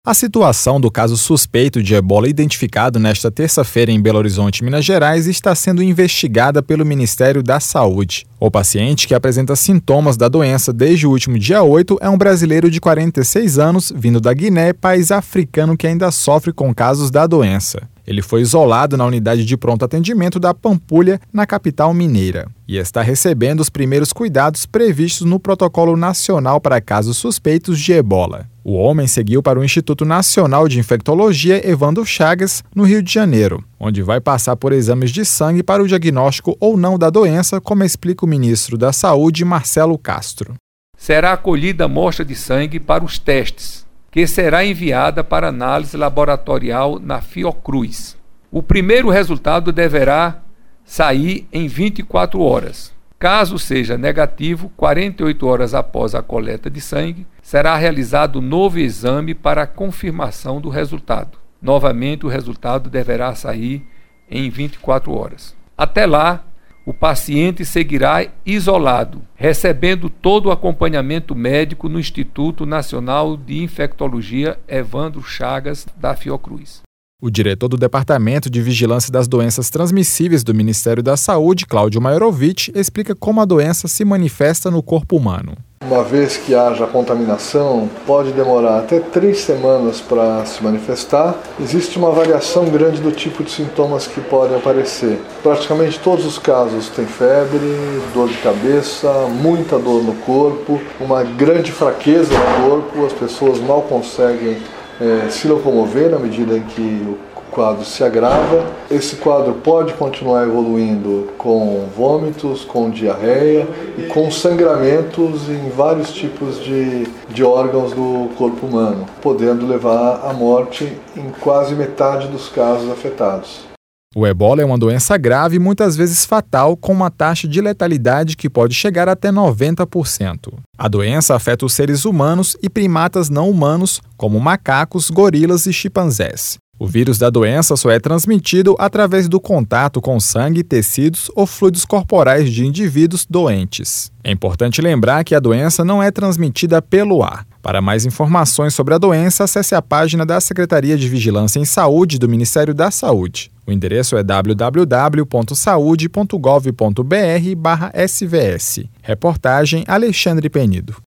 A situação do caso suspeito de ebola identificado nesta terça-feira em Belo Horizonte, Minas Gerais, está sendo investigada pelo Ministério da Saúde. O paciente, que apresenta sintomas da doença desde o último dia 8, é um brasileiro de 46 anos, vindo da Guiné, país africano que ainda sofre com casos da doença. Ele foi isolado na unidade de pronto atendimento da Pampulha, na capital mineira, e está recebendo os primeiros cuidados previstos no Protocolo Nacional para casos suspeitos de ebola. O homem seguiu para o Instituto Nacional de Infectologia Evandro Chagas, no Rio de Janeiro, onde vai passar por exames de sangue para o diagnóstico ou não da doença, como explica o ministro da Saúde, Marcelo Castro. Será acolhida amostra de sangue para os testes, que será enviada para análise laboratorial na Fiocruz. O primeiro resultado deverá sair em 24 horas. Caso seja negativo, 48 horas após a coleta de sangue, será realizado novo exame para a confirmação do resultado. Novamente, o resultado deverá sair em 24 horas. Até lá, o paciente seguirá isolado, recebendo todo o acompanhamento médico no Instituto Nacional de Infectologia Evandro Chagas, da Fiocruz. O diretor do Departamento de Vigilância das Doenças Transmissíveis do Ministério da Saúde, Cláudio Maierovitch, explica como a doença se manifesta no corpo humano. Uma vez que haja contaminação, pode demorar até 3 semanas para se manifestar. Existe uma variação grande do tipo de sintomas que podem aparecer. Praticamente todos os casos têm febre, dor de cabeça, muita dor no corpo, uma grande fraqueza no corpo, as pessoas mal conseguem se locomover na medida em que o quadro se agrava. Esse quadro pode continuar evoluindo com vômitos, com diarreia e com sangramentos em vários tipos de órgãos do corpo humano, podendo levar à morte em quase metade dos casos afetados. O ebola é uma doença grave e muitas vezes fatal, com uma taxa de letalidade que pode chegar até 90%. A doença afeta os seres humanos e primatas não humanos, como macacos, gorilas e chimpanzés. O vírus da doença só é transmitido através do contato com sangue, tecidos ou fluidos corporais de indivíduos doentes. É importante lembrar que a doença não é transmitida pelo ar. Para mais informações sobre a doença, acesse a página da Secretaria de Vigilância em Saúde do Ministério da Saúde. O endereço é www.saude.gov.br/svs. Reportagem Alexandre Penido.